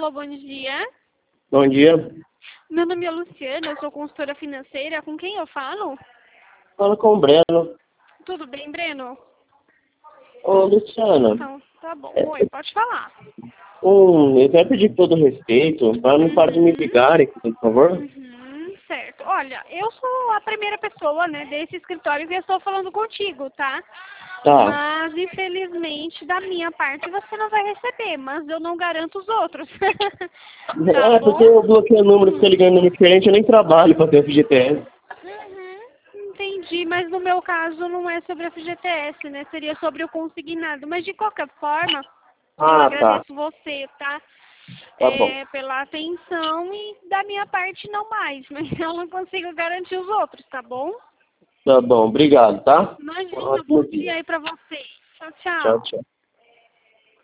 Alô, bom dia. Bom dia. Meu nome é Luciana, eu sou consultora financeira. Com quem eu falo? Fala com o Breno. Tudo bem, Breno? Ô, Luciana, Então, tá bom. Oi, pode falar. eu quero pedir todo respeito para não parar de me ligarem, por favor. Certo. Olha, eu sou a primeira pessoa, né, desse escritório que eu estou falando contigo, tá? Tá. Mas, infelizmente, da minha parte, você não vai receber, mas eu não garanto os outros. Tá É, bom? porque eu bloqueei o número, fica ligando número diferente, eu nem trabalho para ter FGTS. Entendi, mas no meu caso não é sobre a FGTS, né? Seria sobre o consignado. Mas de qualquer forma, eu Ah, tá. agradeço você, tá? Tá bom. Pela atenção e da minha parte não mais, mas eu não consigo garantir os outros, tá bom? Tá bom, obrigado, tá? Um Imagina, bom ótimo dia. dia aí pra você. Tchau, Tchau, tchau. tchau.